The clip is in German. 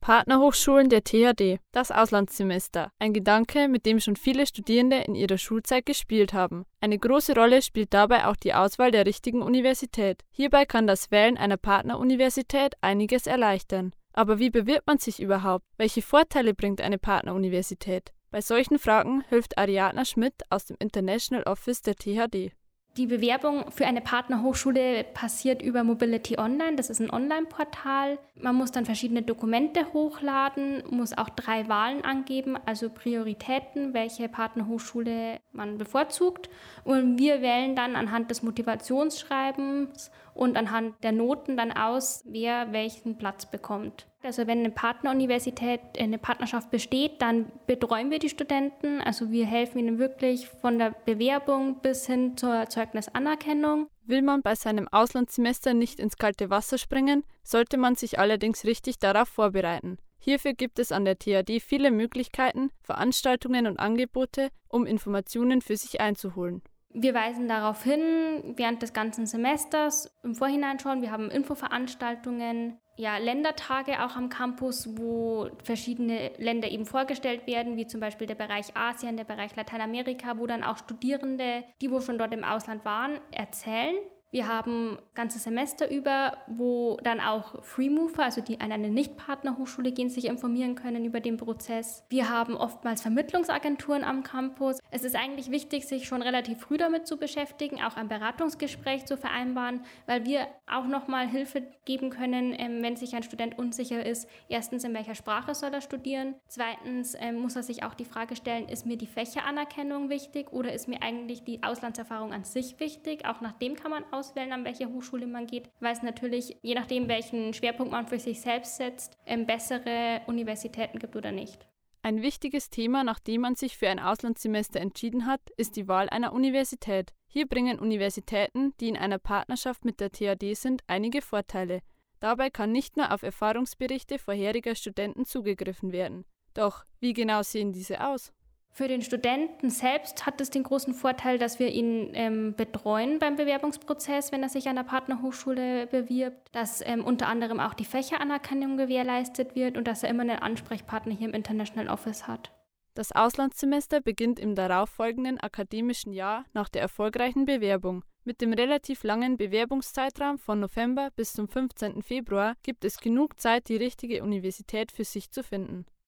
Partnerhochschulen der THD, das Auslandssemester. Ein Gedanke, mit dem schon viele Studierende in ihrer Schulzeit gespielt haben. Eine große Rolle spielt dabei auch die Auswahl der richtigen Universität. Hierbei kann das Wählen einer Partneruniversität einiges erleichtern. Aber wie bewirbt man sich überhaupt? Welche Vorteile bringt eine Partneruniversität? Bei solchen Fragen hilft Ariadna Schmidt aus dem International Office der THD. Die Bewerbung für eine Partnerhochschule passiert über Mobility Online. Das ist ein Online-Portal. Man muss dann verschiedene Dokumente hochladen, muss auch 3 Wahlen angeben, also Prioritäten, welche Partnerhochschule man bevorzugt. Und wir wählen dann anhand des Motivationsschreibens und anhand der Noten dann aus, wer welchen Platz bekommt. Also wenn eine Partneruniversität, eine Partnerschaft besteht, dann betreuen wir die Studenten. Also wir helfen ihnen wirklich von der Bewerbung bis hin zur Zeugnisanerkennung. Will man bei seinem Auslandssemester nicht ins kalte Wasser springen, sollte man sich allerdings richtig darauf vorbereiten. Hierfür gibt es an der THD viele Möglichkeiten, Veranstaltungen und Angebote, um Informationen für sich einzuholen. Wir weisen darauf hin, während des ganzen Semesters, im Vorhinein schon. Wir haben Infoveranstaltungen, Ländertage auch am Campus, wo verschiedene Länder eben vorgestellt werden, wie zum Beispiel der Bereich Asien, der Bereich Lateinamerika, wo dann auch Studierende, die wo schon dort im Ausland waren, erzählen. Wir haben das ganze Semester über, wo dann auch Freemover, also die an eine Nicht-Partnerhochschule gehen, sich informieren können über den Prozess. Wir haben oftmals Vermittlungsagenturen am Campus. Es ist eigentlich wichtig, sich schon relativ früh damit zu beschäftigen, auch ein Beratungsgespräch zu vereinbaren, weil wir auch nochmal Hilfe geben können, wenn sich ein Student unsicher ist. Erstens, in welcher Sprache soll er studieren? Zweitens, muss er sich auch die Frage stellen, ist mir die Fächeranerkennung wichtig oder ist mir eigentlich die Auslandserfahrung an sich wichtig? Auch nach dem kann man auswählen, an welche Hochschule man geht, weil es natürlich, je nachdem, welchen Schwerpunkt man für sich selbst setzt, bessere Universitäten gibt oder nicht. Ein wichtiges Thema, nachdem man sich für ein Auslandssemester entschieden hat, ist die Wahl einer Universität. Hier bringen Universitäten, die in einer Partnerschaft mit der THD sind, einige Vorteile. Dabei kann nicht nur auf Erfahrungsberichte vorheriger Studenten zugegriffen werden. Doch, wie genau sehen diese aus? Für den Studenten selbst hat es den großen Vorteil, dass wir ihn betreuen beim Bewerbungsprozess, wenn er sich an der Partnerhochschule bewirbt, dass unter anderem auch die Fächeranerkennung gewährleistet wird und dass er immer einen Ansprechpartner hier im International Office hat. Das Auslandssemester beginnt im darauffolgenden akademischen Jahr nach der erfolgreichen Bewerbung. Mit dem relativ langen Bewerbungszeitraum von November bis zum 15. Februar gibt es genug Zeit, die richtige Universität für sich zu finden.